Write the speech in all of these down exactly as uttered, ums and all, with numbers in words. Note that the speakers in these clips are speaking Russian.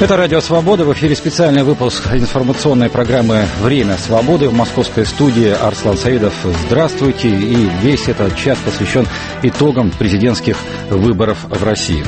Это Радио Свобода. В эфире специальный выпуск информационной программы «Время свободы». В московской студии Арслан Саидов. Здравствуйте. И весь этот час посвящен итогам президентских выборов в России.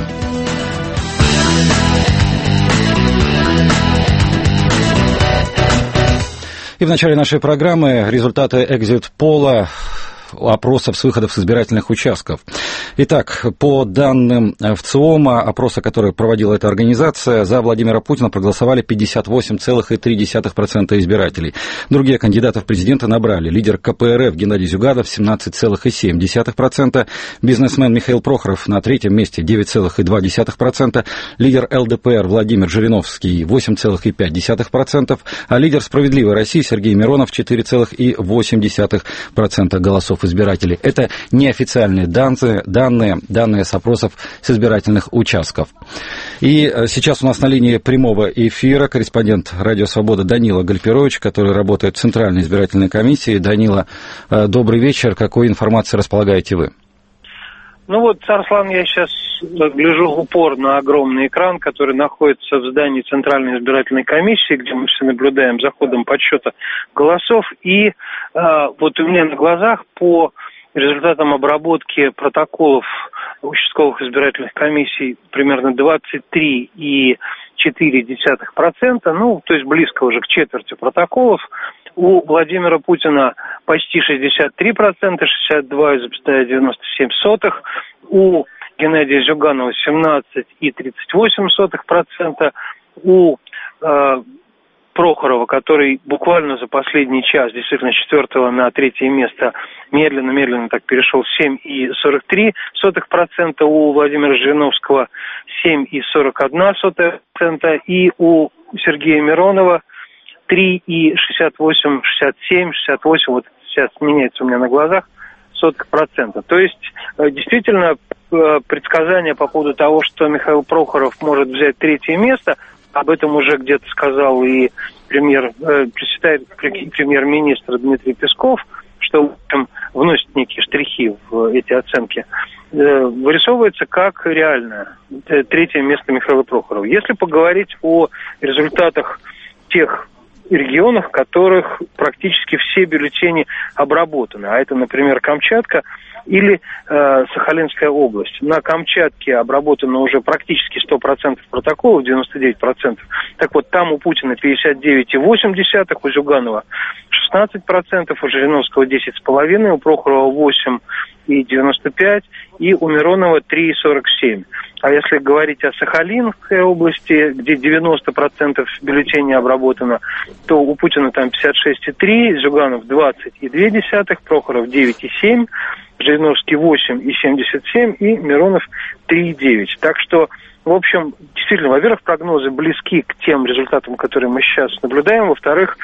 И в начале нашей программы результаты экзит-пола, опросов с выходов с избирательных участков. Итак, по данным ВЦИОМа, опроса, который проводила эта организация, за Владимира Путина проголосовали пятьдесят восемь целых три десятых процента избирателей. Другие кандидаты в президенты набрали: лидер ка пэ эр эф Геннадий Зюганов семнадцать целых семь десятых процента, бизнесмен Михаил Прохоров на третьем месте девять целых два десятых процента, лидер эл дэ пэ эр Владимир Жириновский восемь целых пять десятых процента, а лидер «Справедливой России» Сергей Миронов четыре целых восемь десятых процента голосов избирателей. Это неофициальные данные, данные, данные с опросов с избирательных участков. И сейчас у нас на линии прямого эфира корреспондент «Радио Свобода» Данила Гальперович, который работает в Центральной избирательной комиссии. Данила, добрый вечер. Какой информацией располагаете вы? Ну вот, Арслан, я сейчас гляжу в упор на огромный экран, который находится в здании Центральной избирательной комиссии, где мы все наблюдаем за ходом подсчета голосов. И э, вот у меня на глазах по результатам обработки протоколов участковых избирательных комиссий примерно двадцать три целых четыре десятых процента, ну, то есть близко уже к четверти протоколов. У Владимира Путина почти шестьдесят три процента, шестьдесят два целых девяносто семь сотых. У Геннадия Зюганова семнадцать целых тридцать восемь сотых процента. У э, Прохорова, который буквально за последний час, действительно, с четвертого на третье место медленно-медленно так перешел, семь целых сорок три сотых процента. У Владимира Жириновского семь целых сорок одна сотая процента. И у Сергея Миронова три целых шестьдесят восемь, шестьдесят семь, шестьдесят восемь, вот сейчас меняется у меня на глазах, сотых процента. То есть, действительно, предсказание по поводу того, что Михаил Прохоров может взять третье место, об этом уже где-то сказал и премьер, э, премьер-министр Дмитрий Песков, что в общем, вносит некие штрихи в эти оценки, э, вырисовывается как реальное третье место Михаила Прохорова. Если поговорить о результатах тех регионах, в которых практически все бюллетени обработаны, а это, например, Камчатка или э, Сахалинская область. На Камчатке обработано уже практически сто процентов протоколов, девяносто девять процентов. Так вот, там у Путина пятьдесят девять целых восемь десятых, у Зюганова шестнадцать процентов, у Жириновского десять целых пять десятых, у Прохорова восемь целых девяносто пять сотых и у Миронова три целых сорок семь сотых. А если говорить о Сахалинской области, где девяносто процентов бюллетеней обработано, то у Путина там пятьдесят шесть целых три десятых, Зюганов двадцать целых две десятых, Прохоров девять целых семь десятых, Жириновский восемь целых семьдесят семь сотых и Миронов три целых девять десятых. Так что, в общем, действительно, во-первых, прогнозы близки к тем результатам, которые мы сейчас наблюдаем. Во-вторых,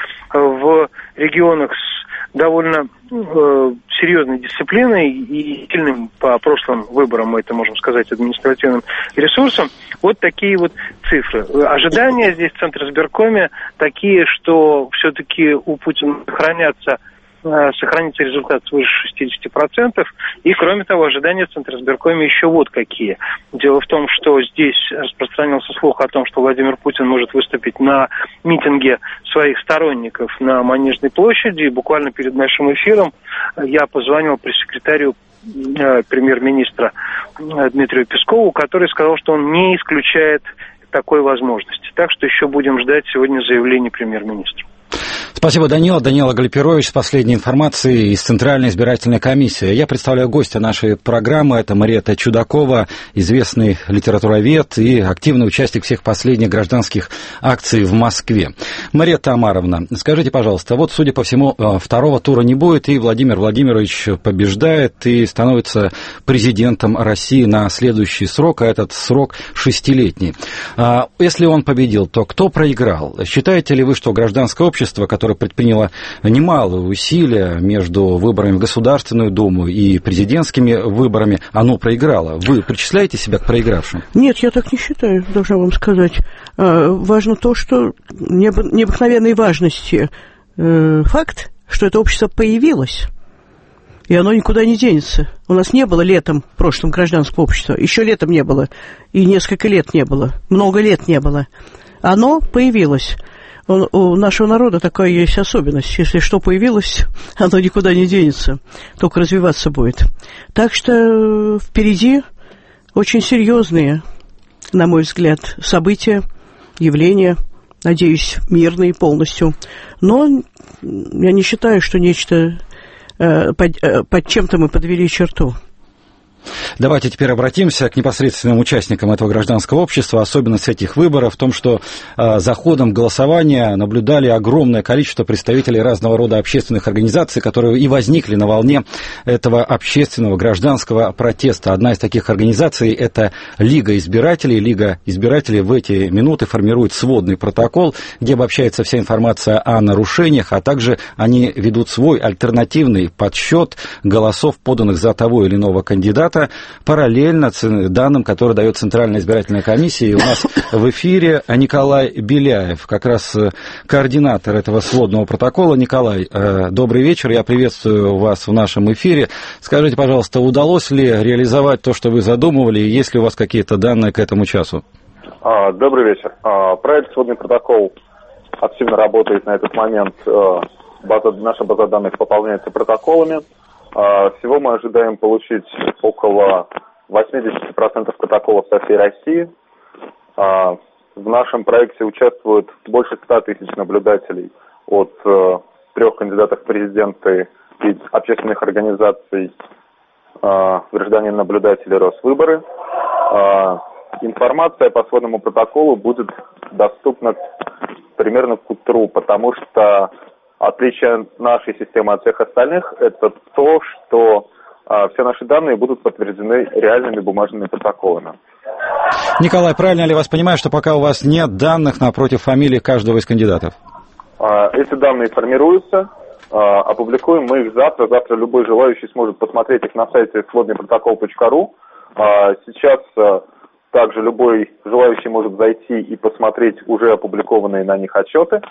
в регионах с довольно э, серьезной дисциплиной и сильным по прошлым выборам, мы это можем сказать, административным ресурсом, вот такие вот цифры. Ожидания здесь в Центризбиркоме такие, что все-таки у Путина сохранятся сохранится результат свыше шестьдесят процентов. И, кроме того, ожидания в Центризбиркоме еще вот какие. Дело в том, что здесь распространился слух о том, что Владимир Путин может выступить на митинге своих сторонников на Манежной площади. И буквально перед нашим эфиром я позвонил пресс-секретарю э, премьер-министра Дмитрию Пескову, который сказал, что он не исключает такой возможности. Так что еще будем ждать сегодня заявления премьер-министра. Спасибо, Данила. Данила Гальперович с последней информацией из Центральной избирательной комиссии. Я представляю гостя нашей программы. Это Мариэтта Чудакова, известный литературовед и активный участник всех последних гражданских акций в Москве. Мариэтта Амаровна, скажите, пожалуйста, вот, судя по всему, второго тура не будет, и Владимир Владимирович побеждает и становится президентом России на следующий срок, а этот срок шестилетний. Если он победил, то кто проиграл? Считаете ли вы, что гражданское общество, которое предприняло немалые усилия между выборами в Государственную Думу и президентскими выборами, оно проиграло? Вы причисляете себя к проигравшим? Нет, я так не считаю, должна вам сказать. Важно то, что необыкновенной важности факт, что это общество появилось, и оно никуда не денется. У нас не было летом в прошлом гражданского общества, еще летом не было, и несколько лет не было, много лет не было. Оно появилось. У нашего народа такая есть особенность. Если что появилось, оно никуда не денется, только развиваться будет. Так что впереди очень серьезные, на мой взгляд, события, явления, надеюсь, мирные полностью. Но я не считаю, что нечто под, под чем-то мы подвели черту. Давайте теперь обратимся к непосредственным участникам этого гражданского общества. Особенность этих выборов в том, что э, за ходом голосования наблюдали огромное количество представителей разного рода общественных организаций, которые и возникли на волне этого общественного гражданского протеста. Одна из таких организаций – это Лига избирателей. Лига избирателей в эти минуты формирует сводный протокол, где обобщается вся информация о нарушениях, а также они ведут свой альтернативный подсчет голосов, поданных за того или иного кандидата, параллельно данным, которые дает Центральная избирательная комиссия. И у нас в эфире Николай Беляев, как раз координатор этого сводного протокола. Николай, добрый вечер, я приветствую вас в нашем эфире. Скажите, пожалуйста, удалось ли реализовать то, что вы задумывали, и есть ли у вас какие-то данные к этому часу? Добрый вечер. Проект «Сводный протокол» активно работает на этот момент. База, наша база данных пополняется протоколами. Всего мы ожидаем получить около восемьдесят процентов протоколов со всей России. В нашем проекте участвуют больше ста тысяч наблюдателей от трех кандидатов в президенты и общественных организаций «Гражданин наблюдатели Росвыборы». Информация по сводному протоколу будет доступна примерно к утру, потому что отличие нашей системы от всех остальных – это то, что а, все наши данные будут подтверждены реальными бумажными протоколами. Николай, правильно ли я вас понимаю, что пока у вас нет данных напротив фамилии каждого из кандидатов? А, эти данные формируются, а, опубликуем мы их завтра. Завтра любой желающий сможет посмотреть их на сайте сводный протокол точка ру. А, сейчас а, также любой желающий может зайти и посмотреть уже опубликованные на них отчеты.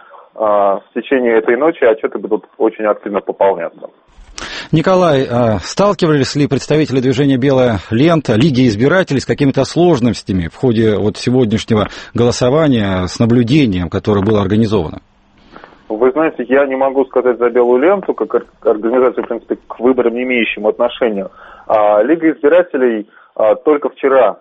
В течение этой ночи отчеты будут очень активно пополняться. Николай, сталкивались ли представители движения «Белая лента», Лиги избирателей с какими-то сложностями в ходе вот сегодняшнего голосования с наблюдением, которое было организовано? Вы знаете, я не могу сказать за «Белую ленту», как организацию, в принципе, к выборам не имеющим отношения. Лига избирателей только вчера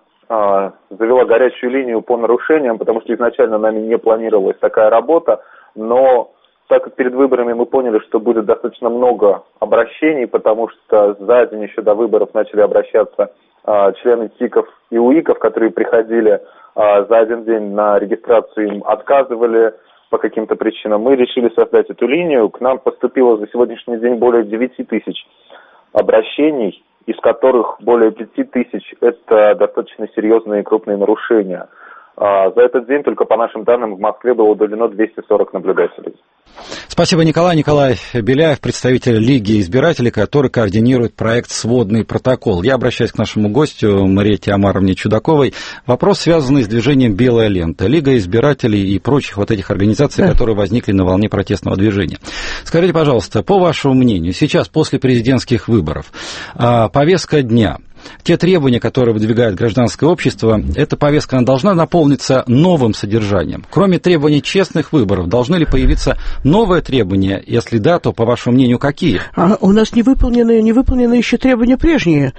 завела горячую линию по нарушениям, потому что изначально нами не планировалась такая работа. Но так как перед выборами мы поняли, что будет достаточно много обращений, потому что за день еще до выборов начали обращаться а, члены ТИКов и УИКов, которые приходили а, за один день на регистрацию, им отказывали по каким-то причинам. Мы решили создать эту линию. К нам поступило за сегодняшний день более девяти тысяч обращений, из которых более пяти тысяч – это достаточно серьезные и крупные нарушения. За этот день, только по нашим данным, в Москве было удалено двести сорок наблюдателей. Спасибо, Николай. Николай Беляев, представитель Лиги избирателей, который координирует проект «Сводный протокол». Я обращаюсь к нашему гостю Мариэтте Омаровне Чудаковой. Вопрос, связанный с движением «Белая лента», Лига избирателей и прочих вот этих организаций, да, которые возникли на волне протестного движения. Скажите, пожалуйста, по вашему мнению, сейчас, после президентских выборов, повестка дня, те требования, которые выдвигает гражданское общество, эта повестка она должна наполниться новым содержанием. Кроме требований честных выборов, должны ли появиться новые требования? Если да, то, по вашему мнению, какие? А у нас не выполнены, не выполнены еще требования прежние.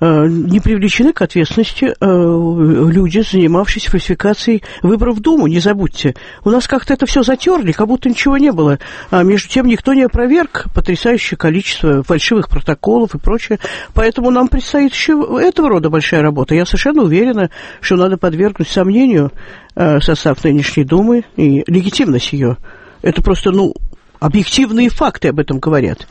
Не привлечены к ответственности люди, занимавшиеся фальсификацией выборов в Думу, не забудьте. У нас как-то это все затерли, как будто ничего не было. А между тем никто не опроверг потрясающее количество фальшивых протоколов и прочее. Поэтому нам предстоит еще этого рода большая работа. Я совершенно уверена, что надо подвергнуть сомнению состав нынешней Думы и легитимность ее. Это просто, ну... Объективные факты об этом говорят.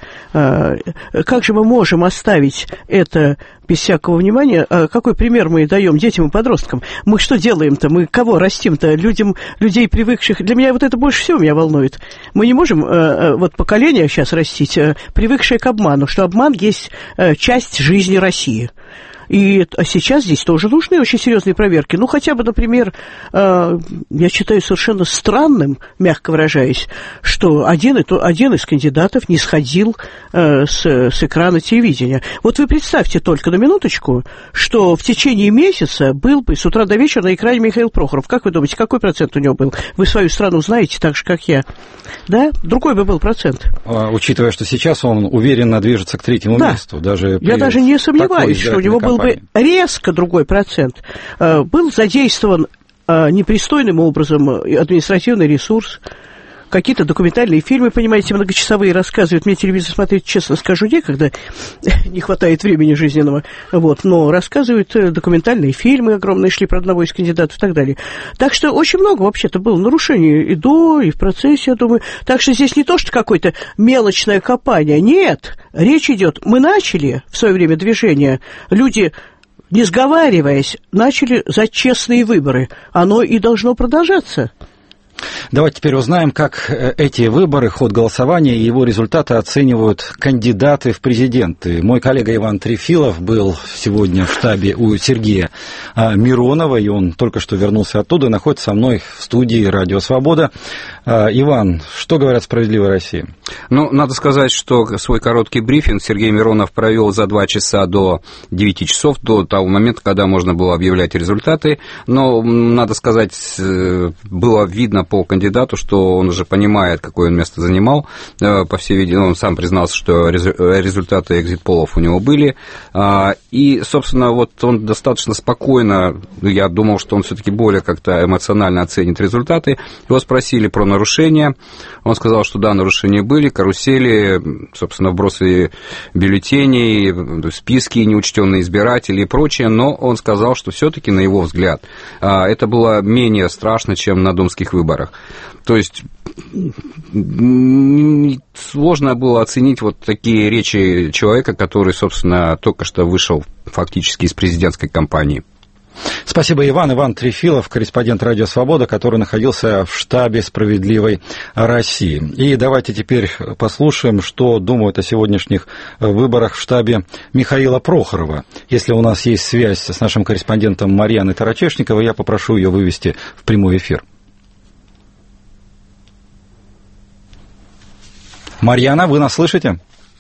Как же мы можем оставить это без всякого внимания? Какой пример мы даем детям и подросткам? Мы что делаем-то? Мы кого растим-то? Людям, людей, привыкших... Для меня вот это больше всего меня волнует. Мы не можем вот поколение сейчас растить, привыкшее к обману, что обман есть часть жизни России. И а сейчас здесь тоже нужны очень серьезные проверки. Ну, хотя бы, например, э, я считаю совершенно странным, мягко выражаясь, что один, и то, один из кандидатов не сходил э, с, с экрана телевидения. Вот вы представьте только на минуточку, что в течение месяца был бы с утра до вечера на экране Михаил Прохоров. Как вы думаете, какой процент у него был? Вы свою страну знаете так же, как я. Да? Другой бы был процент. А, учитывая, что сейчас он уверенно движется к третьему да. месту. Даже я даже не сомневаюсь, что у него кампании. Был бы резко другой процент. А, был задействован а, непристойным образом административный ресурс. Какие-то документальные фильмы, понимаете, многочасовые рассказывают. Мне телевизор смотреть, честно скажу, некогда, не хватает времени жизненного. Вот, но рассказывают документальные фильмы огромные, шли про одного из кандидатов и так далее. Так что очень много вообще-то было нарушений и до, и в процессе, я думаю. Так что здесь не то, что какое-то мелочное копание. Нет, речь идет. Мы начали в свое время движение, люди, не сговариваясь, начали за честные выборы. Оно и должно продолжаться. Давайте теперь узнаем, как эти выборы, ход голосования и его результаты оценивают кандидаты в президенты. Мой коллега Иван Трефилов был сегодня в штабе у Сергея Миронова, и он только что вернулся оттуда, находится со мной в студии «Радио Свобода». Иван, что говорят «Справедливая Россия»? Ну, надо сказать, что свой короткий брифинг Сергей Миронов провел за два часа до девяти часов, до того момента, когда можно было объявлять результаты. Но, надо сказать, было видно по кандидату, что он уже понимает, какое он место занимал. По всей видимости, он сам признался, что результаты экзит-полов у него были. И, собственно, вот он достаточно спокойно, я думал, что он все-таки более как-то эмоционально оценит результаты. Его спросили про нарушения. Он сказал, что да, нарушения были, карусели, собственно, вбросы бюллетеней, списки, неучтенные избиратели и прочее, но он сказал, что все-таки, на его взгляд, это было менее страшно, чем на думских выборах. То есть сложно было оценить вот такие речи человека, который, собственно, только что вышел фактически из президентской кампании. Спасибо, Иван. Иван Трефилов, корреспондент «Радио Свобода», который находился в штабе «Справедливой России». И давайте теперь послушаем, что думают о сегодняшних выборах в штабе Михаила Прохорова. Если у нас есть связь с нашим корреспондентом Марьяной Тарачешниковой, я попрошу ее вывести в прямой эфир. Марьяна, вы нас слышите?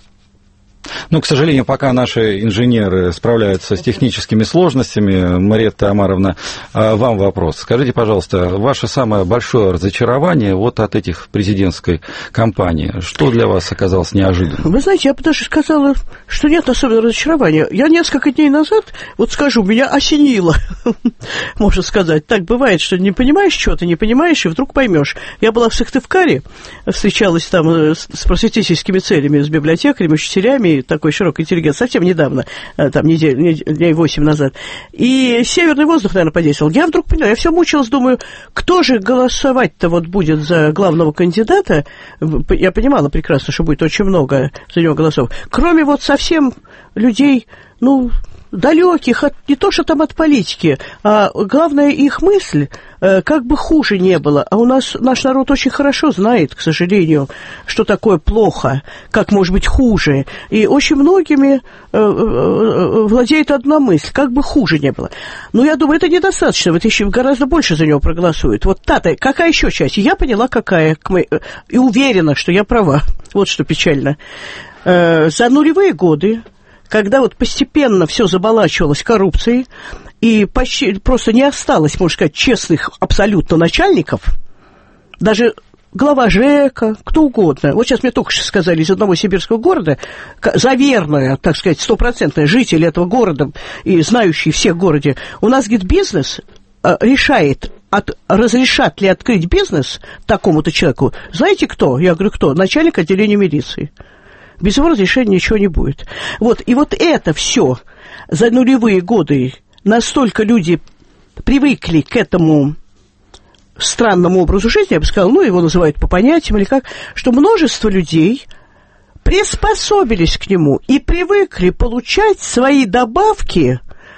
Ну, к сожалению, пока наши инженеры справляются с техническими сложностями, Мариетта Амаровна, вам вопрос. Скажите, пожалуйста, ваше самое большое разочарование вот от этих президентской кампании, что для вас оказалось неожиданным? Вы знаете, я бы даже сказала, что нет особенного разочарования. Я несколько дней назад, вот скажу, меня осенило, можно сказать. Так бывает, что не понимаешь чего-то, не понимаешь, и вдруг поймешь. Я была в Сыктывкаре, встречалась там с просветительскими целями, с библиотекарями, учителями, такой широкой интеллигент, совсем недавно, там недель, дней восемь назад. И северный воздух, наверное, подействовал. Я вдруг поняла, я все мучилась, думаю, кто же голосовать-то вот будет за главного кандидата? Я понимала прекрасно, что будет очень много за него голосов. Кроме вот совсем людей, ну, далеких, от, не то что там от политики, а главное их мысль, э, как бы хуже не было. А у нас наш народ очень хорошо знает, к сожалению, что такое плохо, как может быть хуже. И очень многими э, э, владеет одна мысль, как бы хуже не было. Но я думаю, это недостаточно, вот еще гораздо больше за него проголосуют. Вот та-то, какая еще часть? Я поняла, какая, и уверена, что я права. Вот что печально. Э, за нулевые годы, когда вот постепенно все заболачивалось коррупцией, и почти просто не осталось, можно сказать, честных абсолютно начальников, даже глава ЖЭКа, кто угодно. Вот сейчас мне только что сказали из одного сибирского города, заверная, так сказать, стопроцентная житель этого города и знающий всех в городе, у нас, говорит, бизнес решает, от, разрешат ли открыть бизнес такому-то человеку. Знаете кто? Я говорю, кто? Начальник отделения милиции. Без его разрешения ничего не будет. Вот, и вот это все за нулевые годы настолько люди привыкли к этому странному образу жизни, я бы сказала, ну, его называют по понятиям или как, что множество людей приспособились к нему и привыкли получать свои добавки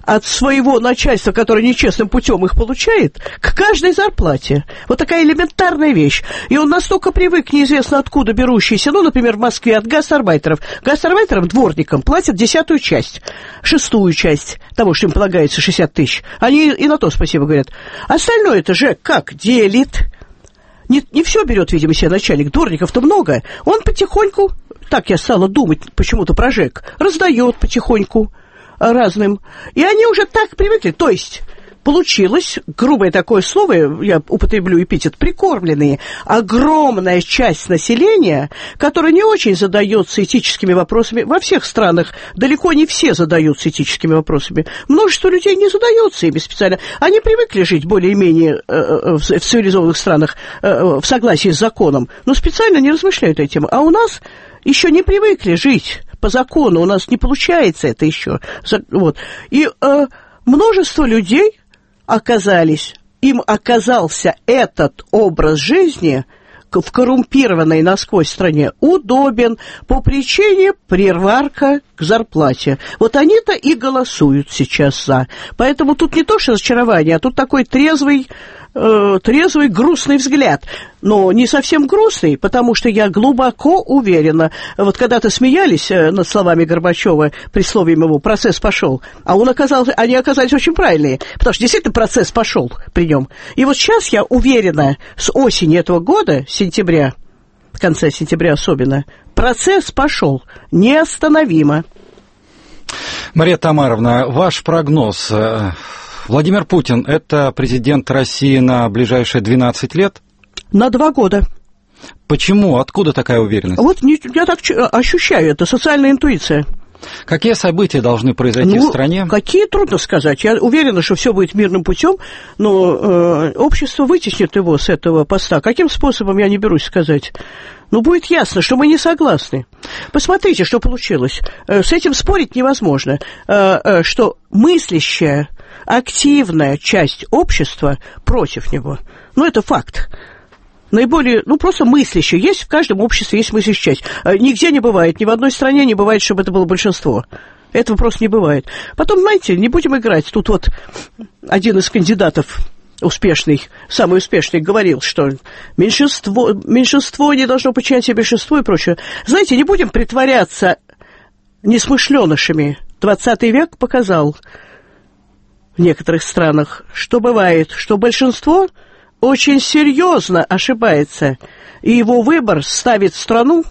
от своего начальства, которое нечестным путем их получает, к каждой зарплате. Вот такая элементарная вещь. И он настолько привык, неизвестно откуда берущийся, ну, например, в Москве от гастарбайтеров. Гастарбайтерам, дворникам платят десятую часть, шестую часть того, что им полагается, шестьдесят тысяч. Они и на то спасибо говорят. Остальное это же как делит. Не, не все берет, видимо, себе начальник. Дворников-то много. Он потихоньку, так я стала думать почему-то про ЖЭК, раздает потихоньку разным. И они уже так привыкли. То есть получилось, грубое такое слово, я употреблю эпитет, прикормленные, огромная часть населения, которая не очень задается этическими вопросами. Во всех странах далеко не все задаются этическими вопросами. Множество людей не задается ими специально. Они привыкли жить более-менее э, в, в цивилизованных странах э, в согласии с законом, но специально не размышляют этим. А у нас еще не привыкли жить по закону, у нас не получается это еще. Вот. И э, множество людей оказались, им оказался этот образ жизни в коррумпированной насквозь стране удобен по причине прирварка к зарплате. Вот они-то и голосуют сейчас за. Поэтому тут не то, что разочарование, а тут такой трезвый, э, трезвый, грустный взгляд. Но не совсем грустный, потому что я глубоко уверена. Вот когда-то смеялись над словами Горбачева, при слове его «процесс пошел», а он оказался, они оказались очень правильные, потому что действительно процесс пошел при нем. И вот сейчас я уверена, с осени этого года, с сентября, в конце сентября особенно, процесс пошел неостановимо. Мария Тамаровна, ваш прогноз. Владимир Путин – это президент России на ближайшие двенадцать лет? На два года. Почему? Откуда такая уверенность? Вот не, я так ощущаю, это социальная интуиция. Какие события должны произойти ну, в стране? Какие, трудно сказать. Я уверена, что все будет мирным путем, но э, общество вытеснит его с этого поста. Каким способом, я не берусь сказать. Ну, будет ясно, что мы не согласны. Посмотрите, что получилось. С этим спорить невозможно. Что мыслящая, активная часть общества против него. Ну, это факт. Наиболее, ну, просто мыслящие. Есть в каждом обществе, есть мыслящая часть. Нигде не бывает, ни в одной стране не бывает, чтобы это было большинство. Этого просто не бывает. Потом, знаете, не будем играть. Тут вот один из кандидатов успешный, самый успешный, говорил, что меньшинство, меньшинство не должно подчиняться большинству и прочее. Знаете, не будем притворяться несмышленышами. двадцатый век показал в некоторых странах, что бывает, что большинство очень серьезно ошибается, и его выбор ставит страну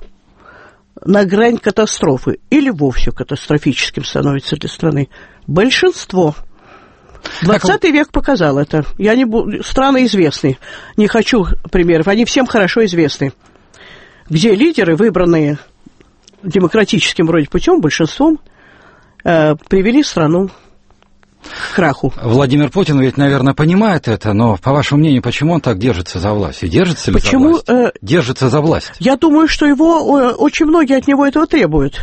на грань катастрофы или вовсе катастрофическим становится для страны. Большинство. двадцатый век показал это. Я не буду... Страны известны. Не хочу примеров. Они всем хорошо известны. Где лидеры, выбранные демократическим вроде путем, большинством, э, привели страну к краху. Владимир Путин ведь, наверное, понимает это, но, по вашему мнению, почему он так держится за власть? И держится ли почему, за власть? Э, держится за власть. Я думаю, что его э, очень многие от него этого требуют.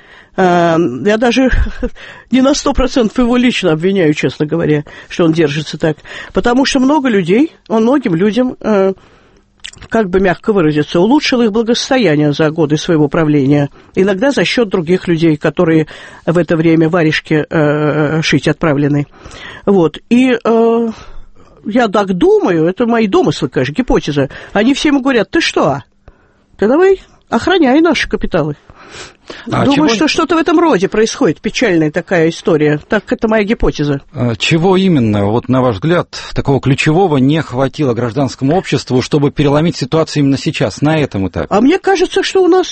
Э, я даже не на сто процентов его лично обвиняю, честно говоря, что он держится так. Потому что много людей, он многим людям, э, как бы мягко выразиться, улучшил их благосостояние за годы своего правления. Иногда за счет других людей, которые в это время варежки э, шить отправлены. Вот. И э, я так думаю, это мои домыслы, конечно, гипотеза. Они все ему говорят: ты что? Ты давай охраняй наши капиталы. А Думаю, чего... что что-то в этом роде происходит, печальная такая история. Так, это моя гипотеза. Чего именно, вот на ваш взгляд, такого ключевого не хватило гражданскому обществу, чтобы переломить ситуацию именно сейчас, на этом этапе? А мне кажется, что у нас,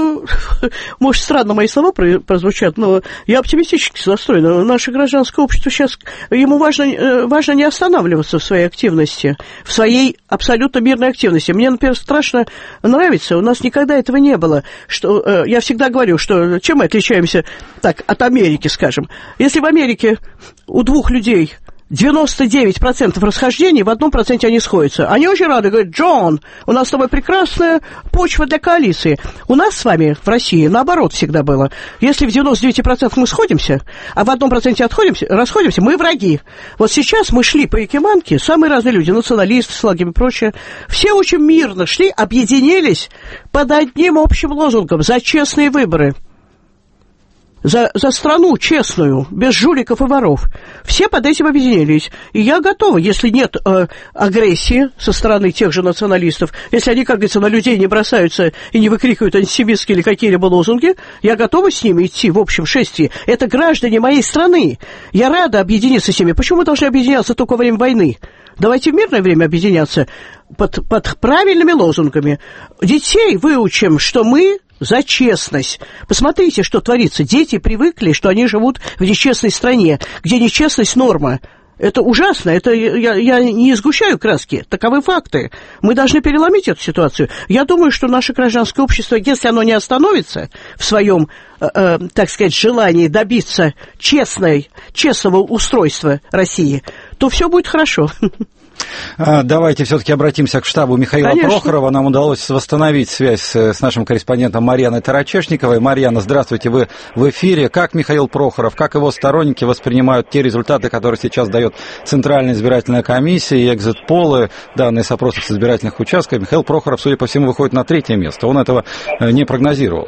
может, странно мои слова прозвучат, но я оптимистически настроена. Наше гражданское общество сейчас, ему важно, важно не останавливаться в своей активности, в своей абсолютно мирной активности. Мне, например, страшно нравится, у нас никогда этого не было, что я всегда говорю, что чем мы отличаемся так, от Америки, скажем. Если в Америке у двух людей девяносто девять процентов расхождений, в одном проценте они сходятся. Они очень рады, говорят: Джон, у нас с тобой прекрасная почва для коалиции. У нас с вами в России наоборот всегда было. Если в девяноста девяти процентах мы сходимся, а в одном проценте отходимся, расходимся, мы враги. Вот сейчас мы шли по Якиманке, самые разные люди, националисты, слаги и прочее, все очень мирно шли, объединились под одним общим лозунгом: за честные выборы. За, за страну честную, без жуликов и воров. Все под этим объединились. И я готова, если нет э, агрессии со стороны тех же националистов, если они, как говорится, на людей не бросаются и не выкрикивают антисемитские или какие-либо лозунги, я готова с ними идти в общем шествии. Это граждане моей страны. Я рада объединиться с ними. Почему мы должны объединяться только во время войны? Давайте в мирное время объединяться под, под правильными лозунгами. Детей выучим, что мы за честность. Посмотрите, что творится. Дети привыкли, что они живут в нечестной стране, где нечестность норма. Это ужасно, это я, я не сгущаю краски, таковы факты. Мы должны переломить эту ситуацию. Я думаю, что наше гражданское общество, если оно не остановится в своем, э, э, так сказать, желании добиться честной, честного устройства России, то все будет хорошо. Давайте все-таки обратимся к штабу Михаила Конечно. Прохорова. Нам удалось восстановить связь с нашим корреспондентом Марьяной Тарачешниковой. Марьяна, здравствуйте, вы в эфире. Как Михаил Прохоров, как его сторонники воспринимают те результаты, которые сейчас дает Центральная избирательная комиссия и экзит-полы, данные с опросов с избирательных участков? Михаил Прохоров, судя по всему, выходит на третье место. Он этого не прогнозировал.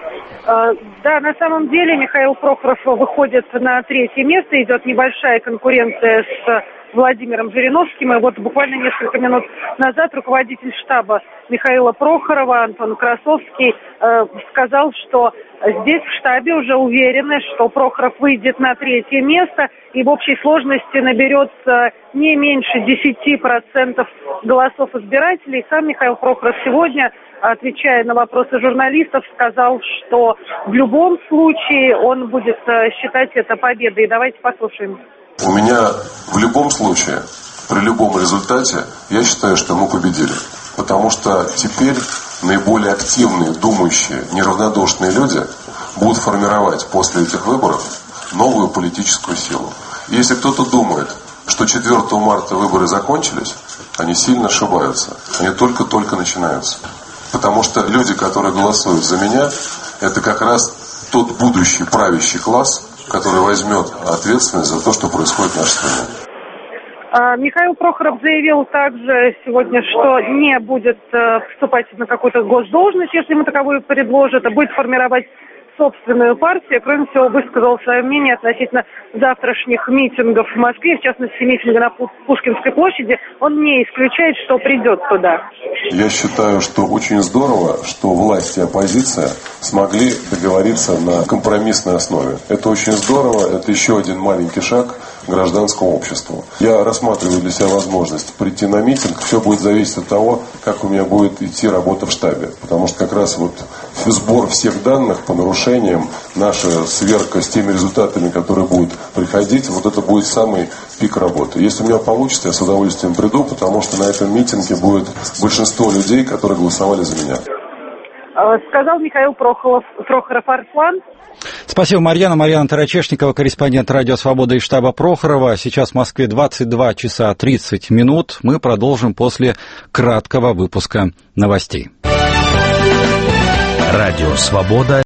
Да, на самом деле Михаил Прохоров выходит на третье место. Идет небольшая конкуренция с Владимиром Жириновским. И вот буквально несколько минут назад руководитель штаба Михаила Прохорова Антон Красовский э, сказал, что здесь в штабе уже уверены, что Прохоров выйдет на третье место и в общей сложности наберет не меньше десять процентов голосов избирателей. Сам Михаил Прохоров сегодня, отвечая на вопросы журналистов, сказал, что в любом случае он будет считать это победой. Давайте послушаем. У меня в любом случае, при любом результате, я считаю, что мы победили. Потому что теперь наиболее активные, думающие, неравнодушные люди будут формировать после этих выборов новую политическую силу. Если кто-то думает, что четвёртого марта выборы закончились, они сильно ошибаются. Они только-только начинаются. Потому что люди, которые голосуют за меня, это как раз тот будущий правящий класс, который возьмет ответственность за то, что происходит в нашей стране. Михаил Прохоров заявил также сегодня, что не будет вступать на какую-то госдолжность, если ему таковую предложат, а будет формировать собственную партию. Кроме всего, высказал свое мнение относительно завтрашних митингов в Москве, в частности, митинга на Пушкинской площади. Он не исключает, что придет туда. Я считаю, что очень здорово, что власть и оппозиция смогли договориться на компромиссной основе. Это очень здорово, это еще один маленький шаг к гражданскому обществу. Я рассматриваю для себя возможность прийти на митинг. Все будет зависеть от того, как у меня будет идти работа в штабе. Потому что как раз вот сбор всех данных по нарушениям, наша сверка с теми результатами, которые будут приходить, вот это будет самый пик работы. Если у меня получится, я с удовольствием приду, потому что на этом митинге будет большинство людей, которые голосовали за меня. Сказал Михаил Прохоров, Прохоров Арслан. Спасибо, Марьяна. Марьяна Тарачешникова, корреспондент Радио Свобода из штаба Прохорова. Сейчас в Москве двадцать два часа тридцать минут. Мы продолжим после краткого выпуска новостей. Радио Свобода.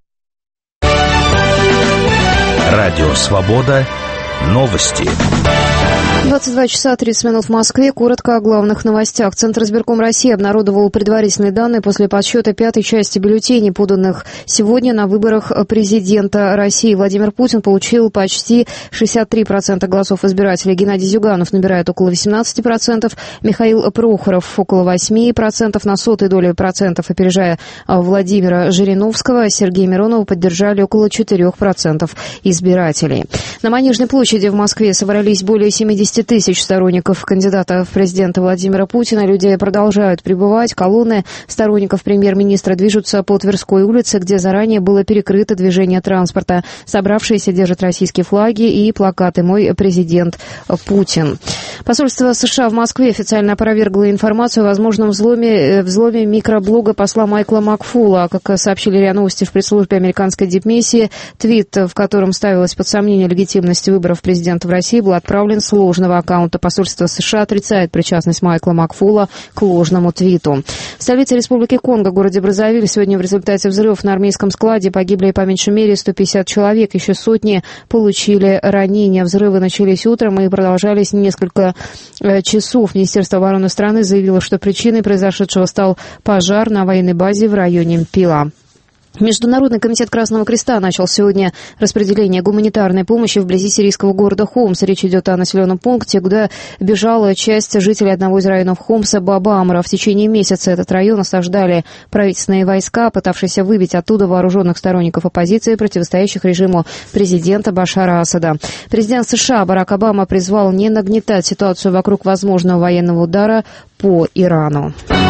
Радио Свобода. Новости. двадцать два часа тридцать минут в Москве. Коротко о главных новостях. Центр избирком России обнародовал предварительные данные после подсчета пятой части бюллетеней, поданных сегодня на выборах президента России. Владимир Путин получил почти шестьдесят три процента голосов избирателей. Геннадий Зюганов набирает около восемнадцать процентов. Михаил Прохоров около восемь процентов, на сотой доли процентов опережая Владимира Жириновского. Сергея Миронова поддержали около четыре процента избирателей. На Манежной площади в Москве собрались более семьдесят тысяч сторонников кандидата в президенты Владимира Путина. Люди продолжают прибывать. Колонны сторонников премьер-министра движутся по Тверской улице, где заранее было перекрыто движение транспорта. Собравшиеся держат российские флаги и плакаты «Мой президент Путин». Посольство США в Москве официально опровергло информацию о возможном взломе, взломе микроблога посла Майкла Макфула. Как сообщили РИА Новости в пресс-службе американской дипмиссии, твит, в котором ставилась под сомнение легитимность выборов президента в России, был отправлен с ложного аккаунта. Посольство США отрицает причастность Майкла Макфула к ложному твиту. В столице Республики Конго, городе Браззавиль, сегодня в результате взрывов на армейском складе погибли по меньшей мере сто пятьдесят человек. Еще сотни получили ранения. Взрывы начались утром и продолжались несколько часов. Министерство обороны страны заявило, что причиной произошедшего стал пожар на военной базе в районе Пила. Международный комитет Красного Креста начал сегодня распределение гуманитарной помощи вблизи сирийского города Хомс. Речь идет о населенном пункте, куда бежала часть жителей одного из районов Хомса, Баба-Амра. В течение месяца этот район осаждали правительственные войска, пытавшиеся выбить оттуда вооруженных сторонников оппозиции, противостоящих режиму президента Башара Асада. Президент США Барак Обама призвал не нагнетать ситуацию вокруг возможного военного удара по Ирану.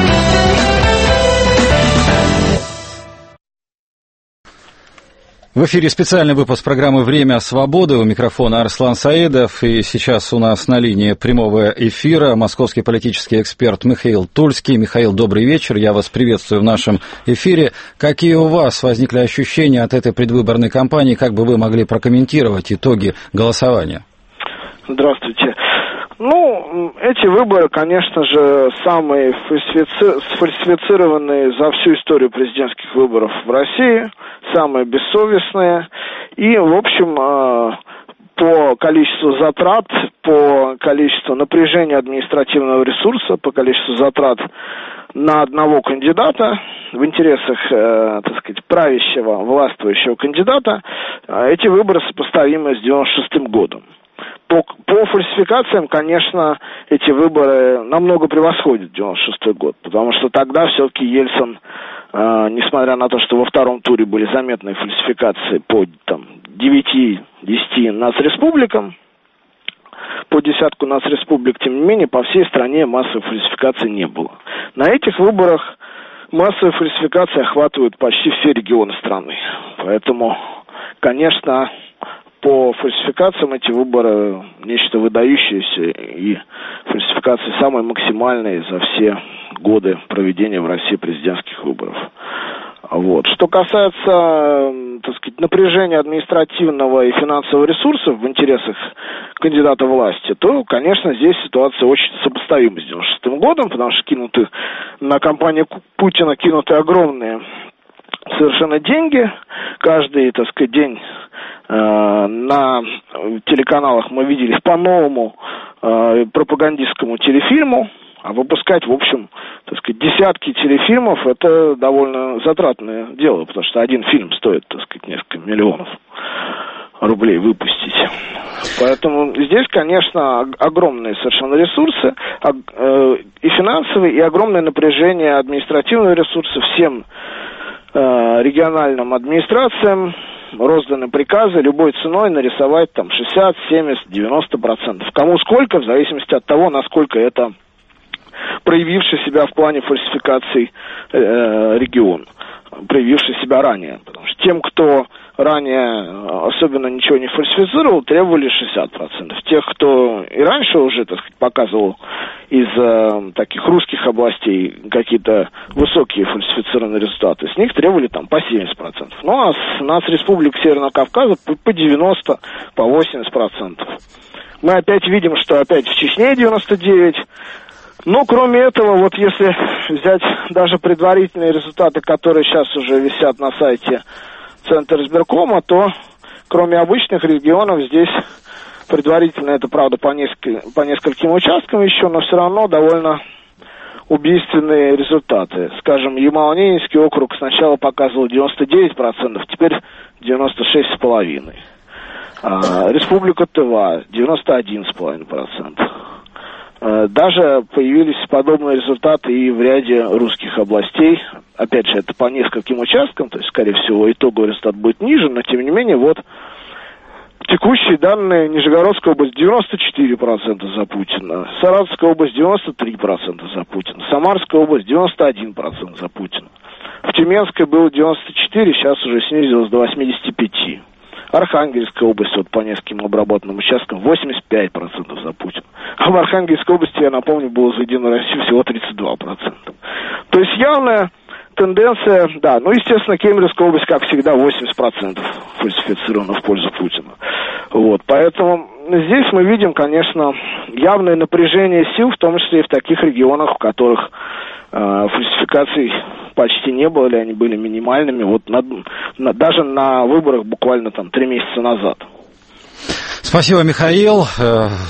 В эфире специальный выпуск программы «Время свободы». У микрофона Арслан Саидов. И сейчас у нас на линии прямого эфира московский политический эксперт Михаил Тульский. Михаил, добрый вечер. Я вас приветствую в нашем эфире. Какие у вас возникли ощущения от этой предвыборной кампании? Как бы вы могли прокомментировать итоги голосования? Здравствуйте. Ну, эти выборы, конечно же, самые фальсифици... сфальсифицированные за всю историю президентских выборов в России, самые бессовестные. И, в общем, по количеству затрат, по количеству напряжения административного ресурса, по количеству затрат на одного кандидата, в интересах, так сказать, правящего, властвующего кандидата, эти выборы сопоставимы с девяносто шестым годом. По, по фальсификациям, конечно, эти выборы намного превосходят девяносто шестой год, потому что тогда все-таки Ельцин, э, несмотря на то, что во втором туре были заметные фальсификации по там, девяти-десяти нацреспубликам, по десятку нацреспублик, тем не менее, по всей стране массовой фальсификации не было. На этих выборах массовые фальсификации охватывают почти все регионы страны, поэтому, конечно, по фальсификациям эти выборы нечто выдающееся, и фальсификации самые максимальные за все годы проведения в России президентских выборов. Вот. Что касается, так сказать, напряжения административного и финансового ресурса в интересах кандидата власти, то, конечно, здесь ситуация очень сопоставима с девяносто шестым годом, потому что кинуты на кампанию Путина кинуты огромные совершенно деньги. Каждый, так сказать, день на телеканалах мы видели по новому э, пропагандистскому телефильму, а выпускать, в общем, так сказать, десятки телефильмов — это довольно затратное дело, потому что один фильм стоит, так сказать, несколько миллионов рублей выпустить. Поэтому здесь, конечно, огромные совершенно ресурсы, э, и финансовые, и огромное напряжение административного ресурса всем э, региональным администрациям. Розданы приказы любой ценой нарисовать там шестьдесят, семьдесят, девяносто процентов. Кому сколько, в зависимости от того, насколько это проявивший себя в плане фальсификаций э, регион, проявивший себя ранее. Потому что тем, кто ранее особенно ничего не фальсифицировал, требовали шестьдесят процентов. Тех, кто и раньше уже, так сказать, показывал из э, таких русских областей какие-то высокие фальсифицированные результаты, с них требовали там по семьдесят процентов. Ну а с нацреспублик Северного Кавказа по девяносто, по восемьдесят процентов. Мы опять видим, что опять в Чечне девяносто девять. Ну, кроме этого, вот если взять даже предварительные результаты, которые сейчас уже висят на сайте Центра избиркома, то кроме обычных регионов здесь предварительно, это правда по, несколь, по нескольким участкам еще, но все равно довольно убийственные результаты. Скажем, Ямало-Ненецкий округ сначала показывал девяносто девять процентов, теперь девяносто шесть целых пять десятых процента. Республика Тыва девяносто один целых пять десятых процента. Даже появились подобные результаты и в ряде русских областей. Опять же, это по нескольким участкам, то есть, скорее всего, итоговый результат будет ниже, но, тем не менее, вот текущие данные: Нижегородская область девяносто четыре процента за Путина, Саратовская область девяносто три процента за Путина, Самарская область девяносто один процент за Путина. В Тюменской было девяносто четыре процента, сейчас уже снизилось до восемьдесят пять процентов. Архангельская область, вот по нескольким обработанным участкам, восемьдесят пять процентов за Путина. А в Архангельской области, я напомню, было за Единую Россию всего тридцать два процента. То есть явная тенденция, да, ну, естественно, Кемеровская область, как всегда, восемьдесят процентов фальсифицирована в пользу Путина. Вот, поэтому здесь мы видим, конечно, явное напряжение сил, в том числе и в таких регионах, в которых э, фальсификаций почти не было, или они были минимальными, вот на, на, даже на выборах буквально там три месяца назад. Спасибо, Михаил.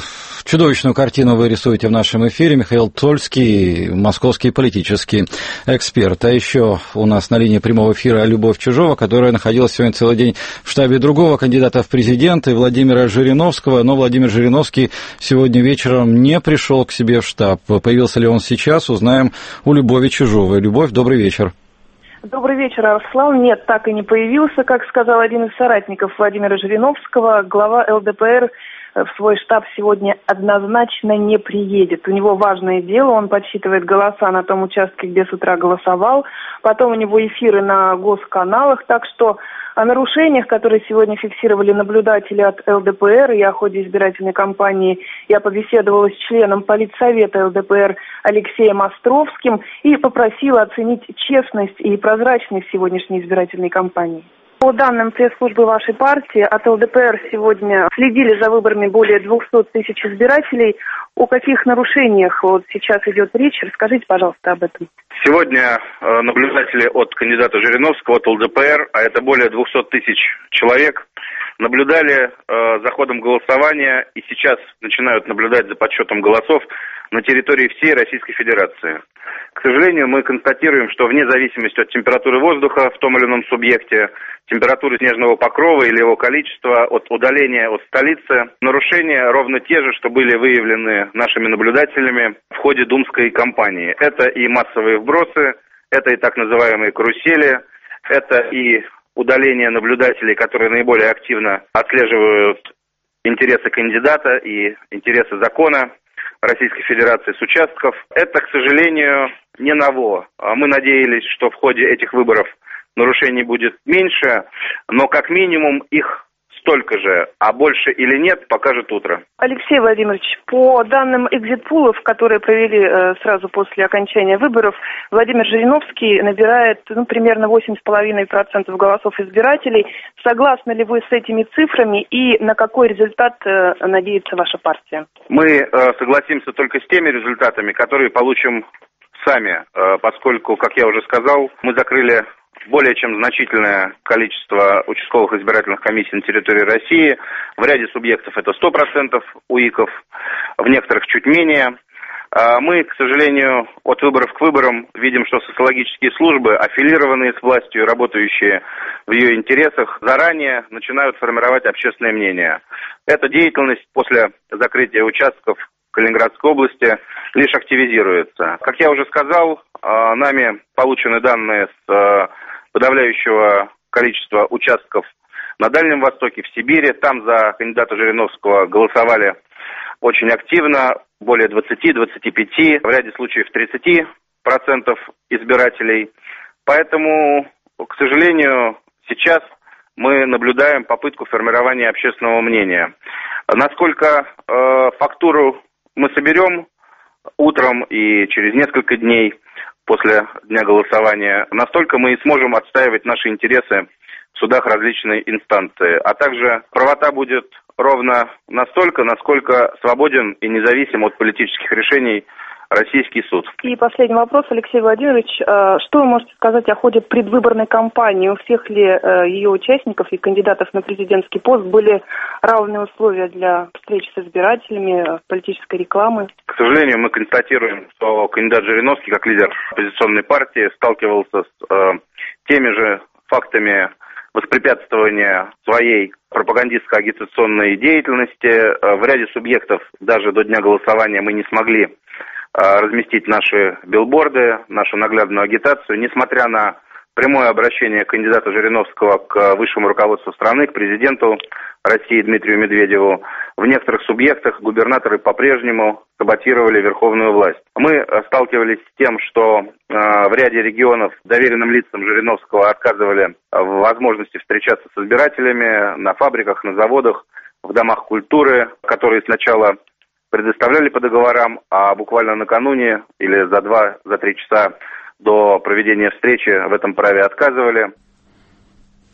Чудовищную картину вы рисуете в нашем эфире. Михаил Тольский, московский политический эксперт. А еще у нас на линии прямого эфира Любовь Чижова, которая находилась сегодня целый день в штабе другого кандидата в президенты, Владимира Жириновского. Но Владимир Жириновский сегодня вечером не пришел к себе в штаб. Появился ли он сейчас, узнаем у Любови Чижовой. Любовь, добрый вечер. Добрый вечер, Арслан. Нет, так и не появился, как сказал один из соратников Владимира Жириновского. Глава эл дэ пэ эр в свой штаб сегодня однозначно не приедет. У него важное дело, он подсчитывает голоса на том участке, где с утра голосовал. Потом у него эфиры на госканалах, так что о нарушениях, которые сегодня фиксировали наблюдатели от эл дэ пэ эр и о ходе избирательной кампании, я побеседовала с членом политсовета эл дэ пэ эр Алексеем Островским и попросила оценить честность и прозрачность сегодняшней избирательной кампании. По данным пресс-службы вашей партии, от эл дэ пэ эр сегодня следили за выборами более двести тысяч избирателей. О каких нарушениях вот сейчас идет речь? Расскажите, пожалуйста, об этом. Сегодня э, наблюдатели от кандидата Жириновского, от эл дэ пэ эр, а это более двести тысяч человек, наблюдали э, за ходом голосования и сейчас начинают наблюдать за подсчетом голосов на территории всей Российской Федерации. К сожалению, мы констатируем, что вне зависимости от температуры воздуха в том или ином субъекте, температуры снежного покрова или его количества, от удаления от столицы, нарушения ровно те же, что были выявлены нашими наблюдателями в ходе думской кампании. Это и массовые вбросы, это и так называемые карусели, это и удаление наблюдателей, которые наиболее активно отслеживают интересы кандидата и интересы закона Российской Федерации с участков. Это, к сожалению, не ново. Мы надеялись, что в ходе этих выборов нарушений будет меньше, но как минимум их столько же, а больше или нет, покажет утро. Алексей Владимирович, по данным экзит-пулов, которые провели э, сразу после окончания выборов, Владимир Жириновский набирает ну, примерно восемь целых пять десятых процента голосов избирателей. Согласны ли вы с этими цифрами и на какой результат э, надеется ваша партия? Мы э, согласимся только с теми результатами, которые получим сами, э, поскольку, как я уже сказал, мы закрыли более чем значительное количество участковых избирательных комиссий на территории России. В ряде субъектов это сто процентов УИКов, в некоторых чуть менее. Мы, к сожалению, от выборов к выборам видим, что социологические службы, аффилированные с властью и работающие в ее интересах, заранее начинают формировать общественное мнение. Эта деятельность после закрытия участков Калининградской области лишь активизируется. Как я уже сказал, нами получены данные с подавляющего количества участков на Дальнем Востоке, в Сибири. Там за кандидата Жириновского голосовали очень активно, более двадцать-двадцать пять, в ряде случаев тридцать процентов избирателей. Поэтому, к сожалению, сейчас мы наблюдаем попытку формирования общественного мнения. Насколько э, фактуру мы соберем утром и через несколько дней после дня голосования, настолько мы и сможем отстаивать наши интересы в судах различной инстанции. А также правота будет ровно настолько, насколько свободен и независим от политических решений Российский суд. И последний вопрос, Алексей Владимирович. Что вы можете сказать о ходе предвыборной кампании? У всех ли ее участников и кандидатов на президентский пост были равные условия для встречи с избирателями, политической рекламы? К сожалению, мы констатируем, что кандидат Жириновский, как лидер оппозиционной партии, сталкивался с э, теми же фактами воспрепятствования своей пропагандистско-агитационной деятельности. В ряде субъектов даже до дня голосования мы не смогли разместить наши билборды, нашу наглядную агитацию, несмотря на прямое обращение кандидата Жириновского к высшему руководству страны, к президенту России Дмитрию Медведеву. В некоторых субъектах губернаторы по-прежнему саботировали верховную власть. Мы сталкивались с тем, что э, в ряде регионов доверенным лицам Жириновского отказывали в возможности встречаться с избирателями на фабриках, на заводах, в домах культуры, которые сначала предоставляли по договорам, а буквально накануне или за два, за три часа до проведения встречи в этом праве отказывали.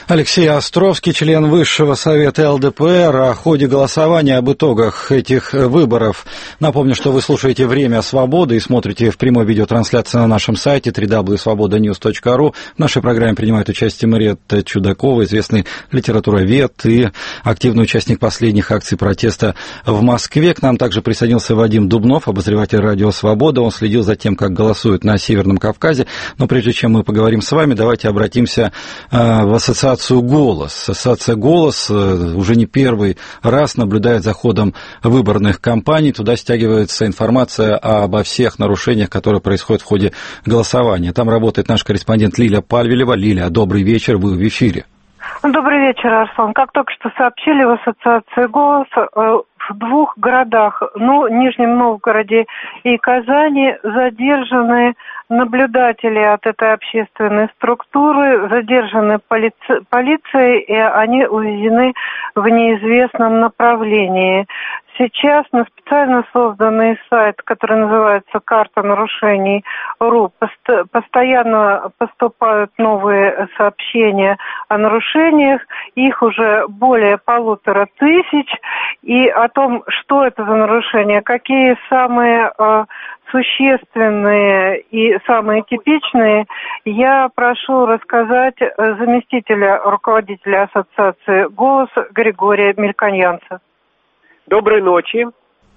Алексей Островский, член Высшего совета эл дэ пэ эр, о ходе голосования, об итогах этих выборов. Напомню, что вы слушаете «Время свободы» и смотрите в прямой видеотрансляции на нашем сайте дабл ю дабл ю дабл ю точка свобода ньюс точка ру. В нашей программе принимает участие Мариэтта Чудакова, известный литературовед и активный участник последних акций протеста в Москве. К нам также присоединился Вадим Дубнов, обозреватель «Радио Свобода». Он следил за тем, как голосуют на Северном Кавказе. Но прежде чем мы поговорим с вами, давайте обратимся в ассоциацию «Голос». Ассоциация «Голос» уже не первый раз наблюдает за ходом выборных кампаний. Туда стягивается информация обо всех нарушениях, которые происходят в ходе голосования. Там работает наш корреспондент Лилия Пальвелева. Лилия, добрый вечер, вы в эфире. Добрый вечер, Арслан. Как только что сообщили в ассоциации «Голос», в двух городах, ну, Нижнем Новгороде и Казани, задержаны наблюдатели от этой общественной структуры, задержаны полици... полицией, и они увезены в неизвестном направлении. Сейчас на специально созданный сайт, который называется «Карта нарушений точка ру», пост- постоянно поступают новые сообщения о нарушениях. Их уже более полутора тысяч. И о том, что это за нарушения, какие самые э, существенные и самые типичные, я прошу рассказать заместителя руководителя ассоциации «Голос» Григория Мельконьянца. Доброй ночи.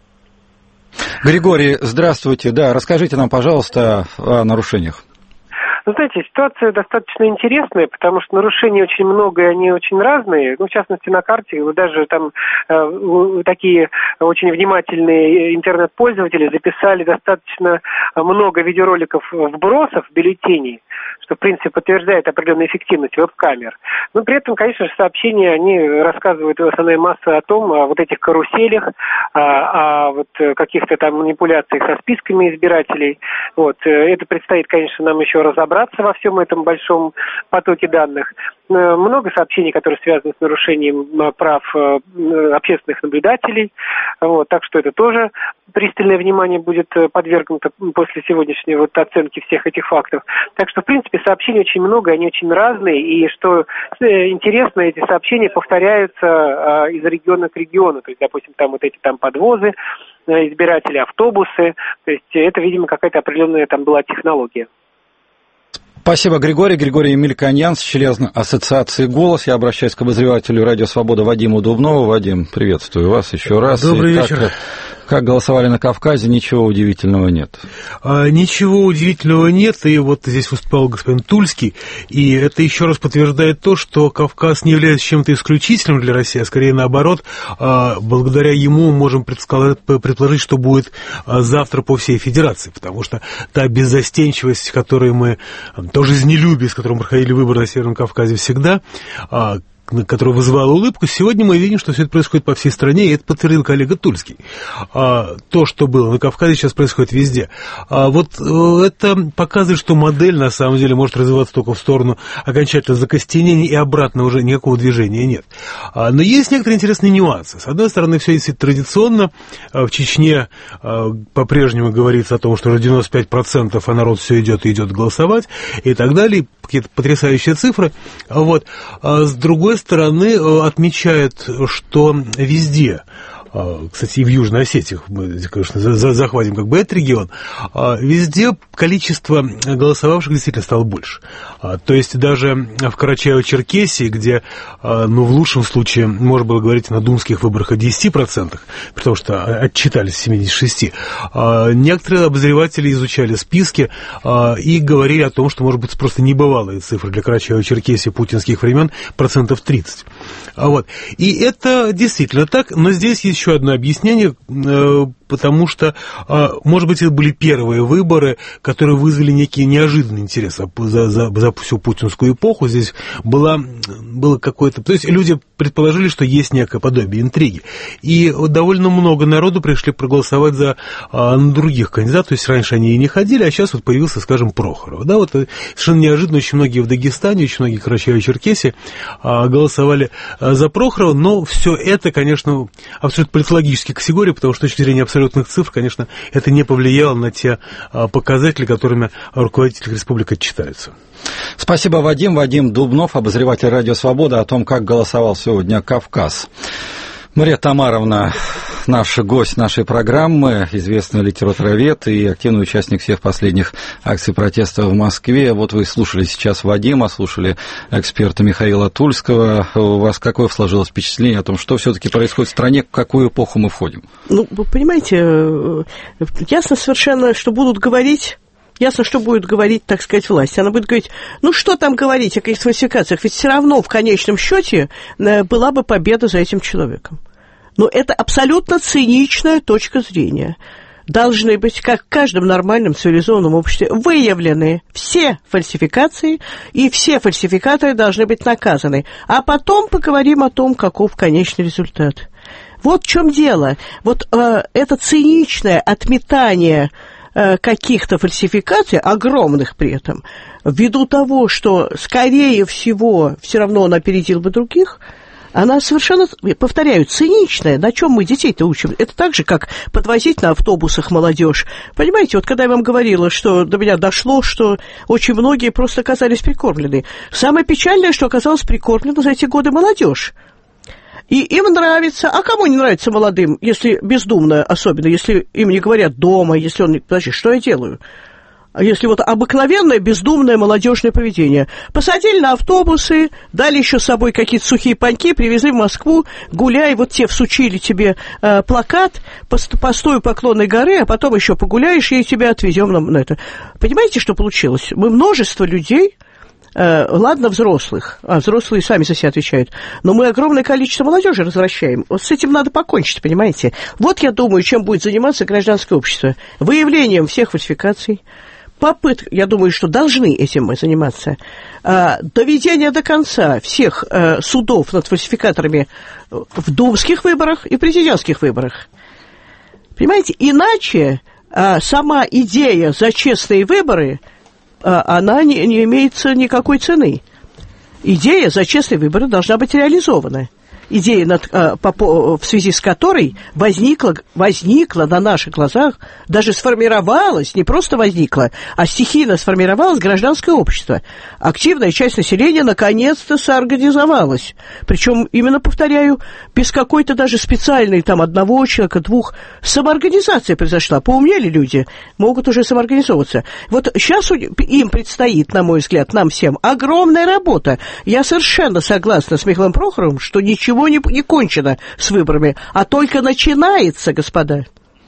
Григорий, здравствуйте. Да, расскажите нам, пожалуйста, о нарушениях. Вы знаете, ситуация достаточно интересная, потому что нарушений очень много, и они очень разные. Ну, в частности, на карте вот даже там э, такие очень внимательные интернет-пользователи записали достаточно много видеороликов вбросов, бюллетеней, что, в принципе, подтверждает определенную эффективность веб-камер. Но при этом, конечно же, сообщения, они рассказывают в основной массе о том, о вот этих каруселях, о, о вот каких-то там манипуляциях со списками избирателей. Вот. Это предстоит, конечно, нам еще разобраться во всем этом большом потоке данных. Много сообщений, которые связаны с нарушением прав общественных наблюдателей. Вот. Так что это тоже пристальное внимание будет подвергнуто после сегодняшней вот оценки всех этих фактов. Так что, в принципе, сообщений очень много, они очень разные. И что интересно, эти сообщения повторяются из региона к региону. То есть, допустим, там вот эти там подвозы, избиратели, автобусы. То есть это, видимо, какая-то определенная там была технология. Спасибо, Григорий. Григорий Мельконьянц, член ассоциации «Голос». Я обращаюсь к обозревателю «Радио Свобода» Вадиму Дубнову. Вадим, приветствую вас еще раз. Добрый И вечер. Как, как голосовали на Кавказе, ничего удивительного нет. А, ничего удивительного нет, и вот здесь выступал господин Тульский, и это еще раз подтверждает то, что Кавказ не является чем-то исключительным для России, а скорее наоборот, а, благодаря ему можем предположить, что будет завтра по всей Федерации, потому что та беззастенчивость, которой мы, то жизнелюбие, с которым проходили выборы на Северном Кавказе всегда, которая вызывала улыбку, сегодня мы видим, что все это происходит по всей стране, и это подтвердил коллега Тульский. А, то, что было на Кавказе, сейчас происходит везде. А, вот это показывает, что модель, на самом деле, может развиваться только в сторону окончательного закостенения, и обратно уже никакого движения нет. А, но есть некоторые интересные нюансы. С одной стороны, все действительно традиционно. А, в Чечне а, по-прежнему говорится о том, что уже девяносто пять процентов, а народ все идет и идет голосовать, и так далее. Какие-то потрясающие цифры. Вот. А с другой стороны, отмечает, что везде, кстати, и в Южной Осетии, мы, конечно, захватим как бы этот регион, везде количество голосовавших действительно стало больше. То есть даже в Карачаево-Черкесии, где, ну, в лучшем случае можно было говорить на думских выборах о десяти процентах, потому что отчитались семьдесят шесть процентов, некоторые обозреватели изучали списки и говорили о том, что, может быть, просто небывалые цифры для Карачаево-Черкесии путинских времен, процентов тридцать. Вот. И это действительно так, но здесь есть еще одно объяснение, потому что, может быть, это были первые выборы, которые вызвали некий неожиданный интерес за, за, за всю путинскую эпоху. Здесь была, было какое-то... То есть люди предположили, что есть некое подобие интриги. И довольно много народу пришли проголосовать за а, других кандидатов. То есть раньше они и не ходили, а сейчас вот появился, скажем, Прохоров. Да, вот совершенно неожиданно очень многие в Дагестане, очень многие в Карачаево-Черкесии а, голосовали а, за Прохорова, но все это, конечно, абсолютно политологические категории, потому что с точки зрения абсолютно абсолютных цифр, конечно, это не повлияло на те показатели, которыми руководители республики отчитаются. Спасибо, Вадим. Вадим Дубнов, обозреватель «Радио Свобода», о том, как голосовал сегодня Кавказ. Мария Тамаровна, наш гость нашей программы, известный литературовед и активный участник всех последних акций протеста в Москве. Вот вы слушали сейчас Вадима, слушали эксперта Михаила Тульского. У вас какое сложилось впечатление о том, что все-таки происходит в стране, в какую эпоху мы входим? Ну, вы понимаете, ясно совершенно, что будут говорить... Ясно, что будет говорить, так сказать, власть. Она будет говорить, ну что там говорить о каких-то фальсификациях, ведь все равно в конечном счете была бы победа за этим человеком. Но это абсолютно циничная точка зрения. Должны быть, как в каждом нормальном цивилизованном обществе, выявлены все фальсификации, и все фальсификаторы должны быть наказаны. А потом поговорим о том, каков конечный результат. Вот в чем дело. Вот э, это циничное отметание каких-то фальсификаций, огромных при этом, ввиду того, что, скорее всего, все равно он опередил бы других, она совершенно, повторяю, циничная. На чем мы детей-то учим? Это так же, как подвозить на автобусах молодежь. Понимаете, вот когда я вам говорила, что до меня дошло, что очень многие просто оказались прикормлены. Самое печальное, что оказалась прикормлена за эти годы молодежь. И им нравится, а кому не нравится молодым, если бездумно, особенно, если им не говорят дома, если он... Подожди, что я делаю? Если вот обыкновенное, бездумное молодежное поведение. Посадили на автобусы, дали еще с собой какие-то сухие паньки, привезли в Москву, гуляй, вот те всучили тебе э, плакат, постой у Поклонной горы, а потом еще погуляешь, и тебя отвезем на, на это. Понимаете, что получилось? Мы множество людей... Ладно, взрослых, а взрослые сами за себя отвечают, но мы огромное количество молодежи возвращаем. Вот с этим надо покончить, понимаете? Вот, я думаю, чем будет заниматься гражданское общество. Выявлением всех фальсификаций, попыток, я думаю, что должны этим мы заниматься, доведение до конца всех судов над фальсификаторами в думских выборах и президентских выборах. Понимаете? Иначе сама идея за честные выборы... она не, не имеет никакой цены. Идея за честные выборы должна быть реализована. Идея, над, по, в связи с которой возникла, возникла на наших глазах, даже сформировалась, не просто возникла, а стихийно сформировалось гражданское общество. Активная часть населения наконец-то соорганизовалась. Причем, именно, повторяю, без какой-то даже специальной там одного человека, двух, самоорганизация произошла. Поумнели люди, могут уже самоорганизовываться. Вот сейчас им предстоит, на мой взгляд, нам всем, огромная работа. Я совершенно согласна с Михаилом Прохоровым, что ничего Не, не кончено с выборами, а только начинается, господа.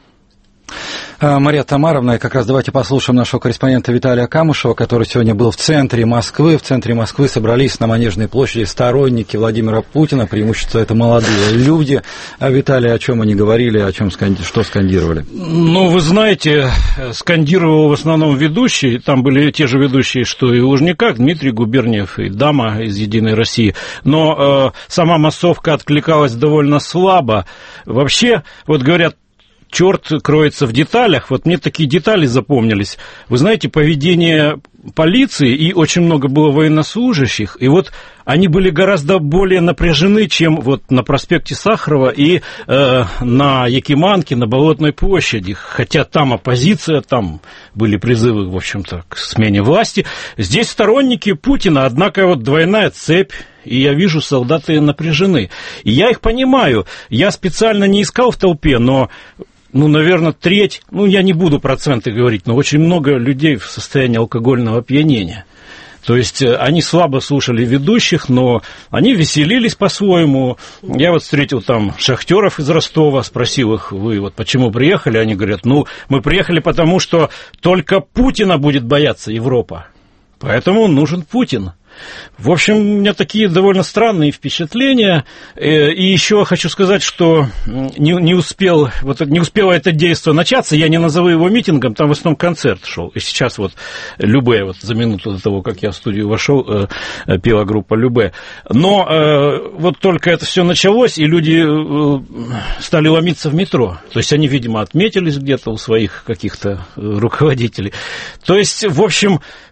Мария Тамаровна, как раз давайте послушаем нашего корреспондента Виталия Камышева, который сегодня был в центре Москвы. В центре Москвы собрались на Манежной площади сторонники Владимира Путина, преимущество это молодые люди. А Виталий, о чем они говорили, о чем что скандировали? Ну, вы знаете, скандировал в основном ведущий, там были те же ведущие, что и в Лужниках, Дмитрий Губерниев и дама из «Единой России». Но э, сама массовка откликалась довольно слабо. Вообще, вот говорят, черт кроется в деталях. Вот мне такие детали запомнились. Вы знаете, поведение полиции, и очень много было военнослужащих, и вот они были гораздо более напряжены, чем вот на проспекте Сахарова и э, на Якиманке, на Болотной площади. Хотя там оппозиция, там были призывы, в общем-то, к смене власти. Здесь сторонники Путина, однако вот двойная цепь. И я вижу, солдаты напряжены. И я их понимаю. Я специально не искал в толпе, но... Ну, наверное, треть, ну, я не буду проценты говорить, но очень много людей в состоянии алкогольного опьянения. То есть они слабо слушали ведущих, но они веселились по-своему. Я вот встретил там шахтеров из Ростова, спросил их, вы вот почему приехали? Они говорят, ну, мы приехали потому, что только Путина будет бояться Европа. Поэтому нужен Путин. В общем, у меня такие довольно странные впечатления. И еще хочу сказать, что не, не, успел, вот, не успело это действо начаться. Я не назову его митингом, там в основном концерт шел. И сейчас вот Любэ, вот за минуту до того, как я в студию вошел, пела группа Любэ. Но вот только это все началось, и люди стали ломиться в метро. То есть они, видимо, отметились где-то у своих каких-то руководителей. То есть, в общем...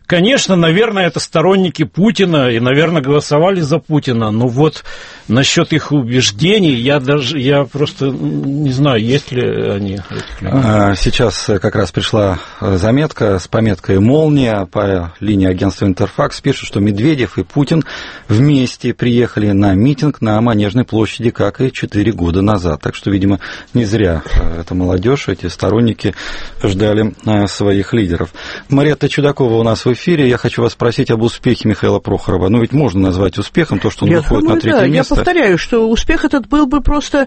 конечно, наверное, это сторонники Путина, и, наверное, голосовали за Путина, но вот насчет их убеждений, я даже, я просто не знаю, есть ли они. Сейчас как раз пришла заметка с пометкой «Молния» по линии агентства «Интерфакс». Пишут, что Медведев и Путин вместе приехали на митинг на Манежной площади, как и четыре года назад. Так что, видимо, не зря эта молодежь, эти сторонники ждали своих лидеров. Мария-то Чудакова у нас в эфире. Я хочу вас спросить об успехе Михаила Прохорова. Ну, ведь можно назвать успехом то, что он я выходит думаю, на третье да. место. Я повторяю, что успех этот был бы просто...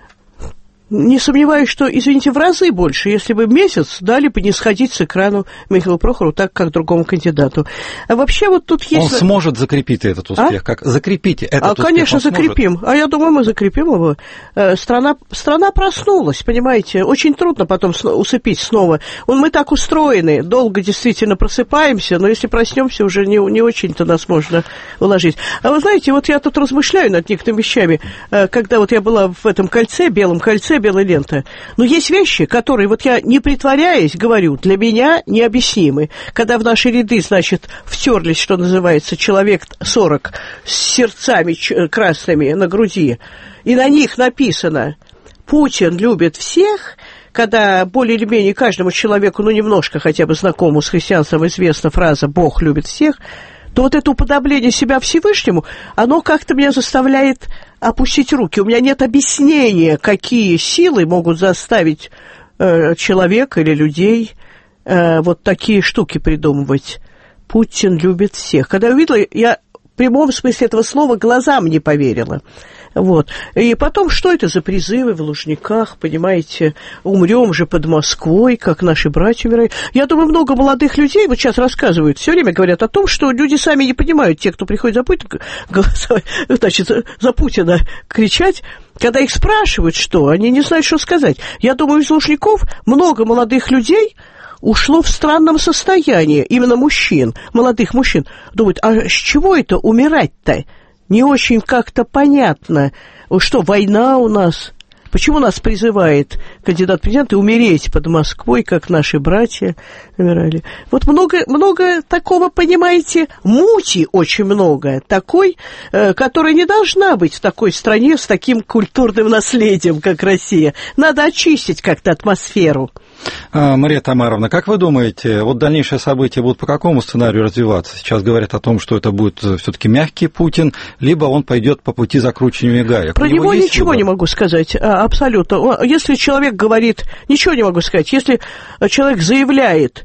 Не сомневаюсь, что, извините, в разы больше, если бы месяц дали бы не сходить с экрану Михаилу Прохорову так, как другому кандидату. А вообще вот тут есть... Он сможет закрепить этот успех? А? Как? Закрепите этот а, успех. Конечно, закрепим. А я думаю, мы закрепим его. Страна, страна проснулась, понимаете. Очень трудно потом усыпить снова. Мы так устроены, долго действительно просыпаемся, но если проснемся, уже не, не очень-то нас можно уложить. А вы знаете, вот я тут размышляю над некоторыми вещами. Когда вот я была в этом кольце, белом кольце, белая лента. Но есть вещи, которые, вот я не притворяясь, говорю, для меня необъяснимы. Когда в наши ряды, значит, втерлись, что называется, человек сорок с сердцами красными на груди, и на них написано «Путин любит всех», когда более или менее каждому человеку, ну, немножко хотя бы знакомому с христианством известна фраза «Бог любит всех», то вот это уподобление себя Всевышнему, оно как-то меня заставляет опустить руки. У меня нет объяснения, какие силы могут заставить э, человека или людей э, вот такие штуки придумывать. Путин любит всех. Когда я увидела, я в прямом смысле этого слова глазам не поверила. Вот. И потом, что это за призывы в Лужниках, понимаете, умрем же под Москвой, как наши братья умирают. Я думаю, много молодых людей вот сейчас рассказывают, все время говорят о том, что люди сами не понимают, те, кто приходит за Путина, голосовать, значит, за Путина кричать, когда их спрашивают, что, они не знают, что сказать. Я думаю, из Лужников много молодых людей ушло в странном состоянии, именно мужчин, молодых мужчин. Думают, а с чего это умирать-то? Не очень как-то понятно, что война у нас, почему нас призывает кандидат в президенты умереть под Москвой, как наши братья умирали. Вот много, много такого, понимаете, мути очень много, такой, э, которая не должна быть в такой стране с таким культурным наследием, как Россия. Надо очистить как-то атмосферу. Мария Тамаровна, как вы думаете, вот дальнейшие события будут по какому сценарию развиваться? Сейчас говорят о том, что это будет все-таки мягкий Путин, либо он пойдет по пути закручивания гаек. Про него ничего выбор? Не могу сказать, абсолютно. Если человек говорит, ничего не могу сказать, если человек заявляет,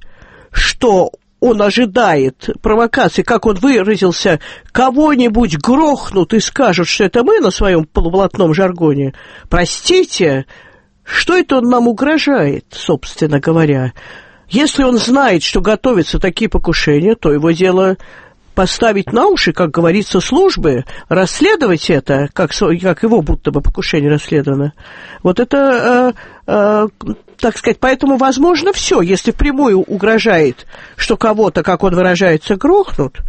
что он ожидает провокации, как он выразился, кого-нибудь грохнут и скажут, что это мы на своем полублатном жаргоне, простите, что это он нам угрожает, собственно говоря? Если он знает, что готовятся такие покушения, то его дело поставить на уши, как говорится, службы, расследовать это, как, как его будто бы покушение расследовано. Вот это, э, э, так сказать, поэтому возможно все. Если впрямую угрожает, что кого-то, как он выражается, грохнут,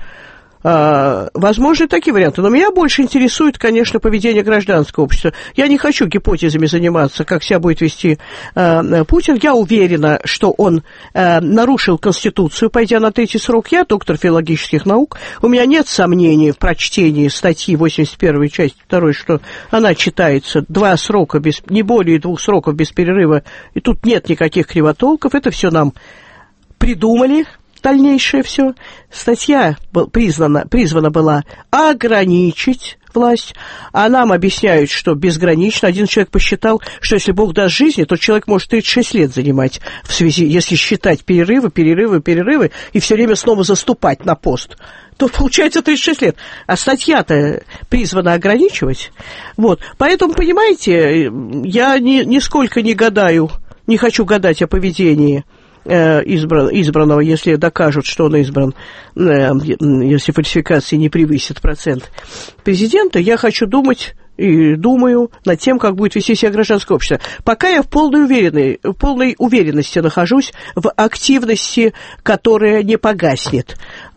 А, возможны такие варианты. Но меня больше интересует, конечно, поведение гражданского общества. Я не хочу гипотезами заниматься, как себя будет вести а, Путин. Я уверена, что он а, нарушил Конституцию, пойдя на третий срок. Я доктор филологических наук. У меня нет сомнений в прочтении статьи восемьдесят первой, часть второй, что она читается два срока, без, не более двух сроков без перерыва. И тут нет никаких кривотолков. Это все нам придумали. Дальнейшее все. Статья признана, призвана была ограничить власть, а нам объясняют, что безгранично. Один человек посчитал, что если Бог даст жизни, то человек может тридцать шесть лет занимать в связи, если считать перерывы, перерывы, перерывы, и все время снова заступать на пост, то получается тридцать шесть лет. А статья-то призвана ограничивать. Вот. Поэтому, понимаете, я ни, нисколько не гадаю, не хочу гадать о поведении Избран, избранного, если докажут, что он избран, если фальсификации не превысит процент президента, я хочу думать и думаю над тем, как будет вести себя гражданское общество. Пока я в полной, уверенной, в полной уверенности нахожусь в активности, которая не погаснет.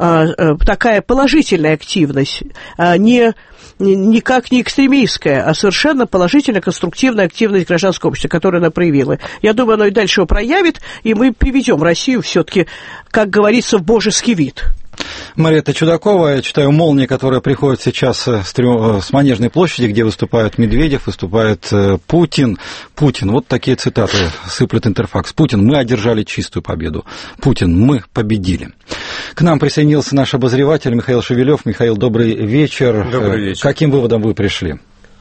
Такая положительная активность, не никак не экстремистская, а совершенно положительная, конструктивная активность гражданского общества, которую она проявила. Я думаю, оно и дальше его проявит, и мы приведем Россию все-таки, как говорится, в божеский вид. Мария Чудакова, я читаю «Молния», которая приходит сейчас с, трё... с Манежной площади, где выступает Медведев, выступает Путин. Путин, вот такие цитаты сыплет Интерфакс. Путин, мы одержали чистую победу. Путин, мы победили. К нам присоединился наш обозреватель Михаил Шевелев. Михаил, добрый вечер. Добрый вечер. К каким выводам вы пришли?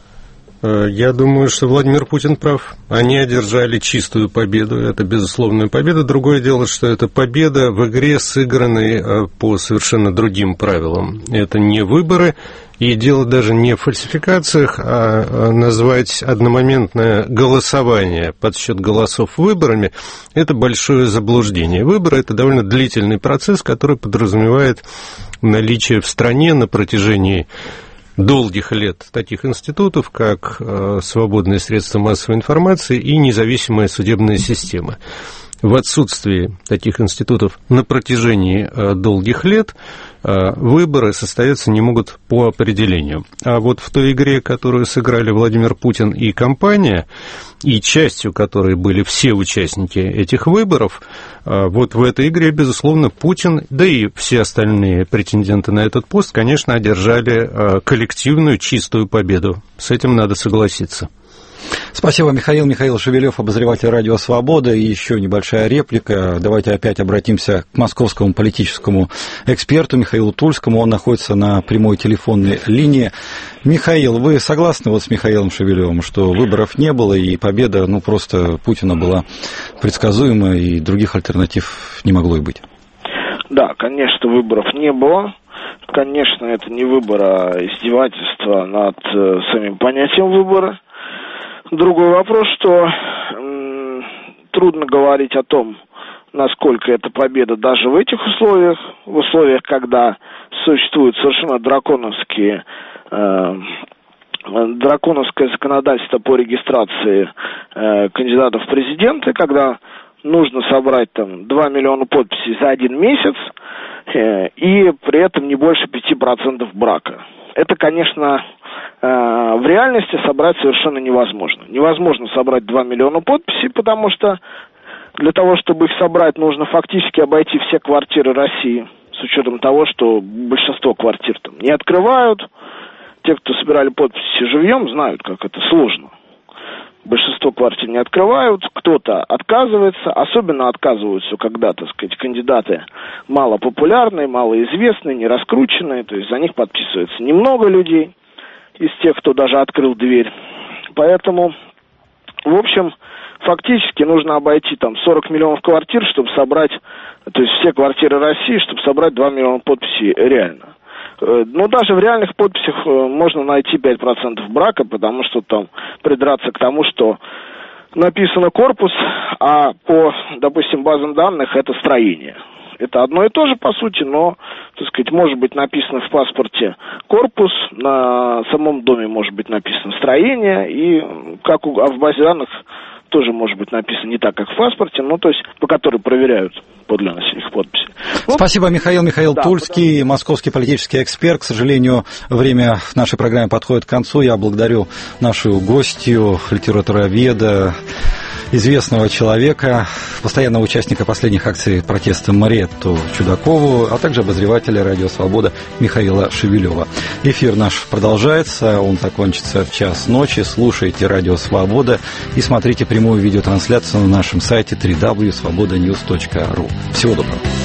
Я думаю, что Владимир Путин прав. Они одержали чистую победу. Это безусловная победа. Другое дело, что это победа в игре, сыгранной по совершенно другим правилам. Это не выборы. И дело даже не в фальсификациях, а назвать одномоментное голосование, подсчет голосов выборами, это большое заблуждение. Выборы – это довольно длительный процесс, который подразумевает наличие в стране на протяжении долгих лет таких институтов, как э, свободные средства массовой информации и независимая судебная система. В отсутствии таких институтов на протяжении э, долгих лет э, выборы состояться не могут по определению. А вот в той игре, которую сыграли Владимир Путин и компания, и частью которой были все участники этих выборов, э, вот в этой игре, безусловно, Путин, да и все остальные претенденты на этот пост, конечно, одержали э, коллективную чистую победу. С этим надо согласиться. Спасибо, Михаил. Михаил Шевелев, обозреватель «Радио Свобода». И еще небольшая реплика. Давайте опять обратимся к московскому политическому эксперту Михаилу Тульскому. Он находится на прямой телефонной линии. Михаил, вы согласны вот с Михаилом Шевелевым, что выборов не было, и победа, ну, просто Путина была предсказуема, и других альтернатив не могло и быть? Да, конечно, выборов не было. Конечно, это не выбор, а издевательство над э, самим понятием выбора. Другой вопрос, что м, трудно говорить о том, насколько это победа даже в этих условиях, в условиях, когда существуют совершенно драконовские, э, драконовское законодательство по регистрации э, кандидатов в президенты, когда нужно собрать там два миллиона подписей за один месяц э, и при этом не больше пяти процентов брака. Это, конечно, в реальности собрать совершенно невозможно. Невозможно собрать два миллиона подписей, потому что для того, чтобы их собрать, нужно фактически обойти все квартиры России, с учетом того, что большинство квартир там не открывают. Те, кто собирали подписи живьем, знают, как это сложно. Большинство квартир не открывают, кто-то отказывается, особенно отказываются, когда, так сказать, кандидаты малопопулярные, малоизвестные, не раскрученные, то есть за них подписывается немного людей из тех, кто даже открыл дверь. Поэтому, в общем, фактически нужно обойти там сорок миллионов квартир, чтобы собрать, то есть все квартиры России, чтобы собрать два миллиона подписей реально. Но даже в реальных подписях можно найти пять процентов брака, потому что там придраться к тому, что написано корпус, а по, допустим, базам данных это строение. Это одно и то же, по сути, но, так сказать, может быть написано в паспорте корпус, на самом доме может быть написано строение, и как у, а в базе данных тоже может быть написано не так, как в паспорте, ну, то есть, по которой проверяют подлинность их подписи. Вот. Спасибо, Михаил. Михаил да, Тульский, потому... московский политический эксперт. К сожалению, время в нашей программе подходит к концу. Я благодарю нашу гостью, литературоведа, известного человека, постоянного участника последних акций протеста Мариетту Чудакову, а также обозревателя «Радио Свобода» Михаила Шевелева. Эфир наш продолжается, он закончится в час ночи. Слушайте «Радио Свобода» и смотрите прямую видеотрансляцию на нашем сайте дабл ю дабл ю дабл ю точка свобода ньюс точка ру. Всего доброго.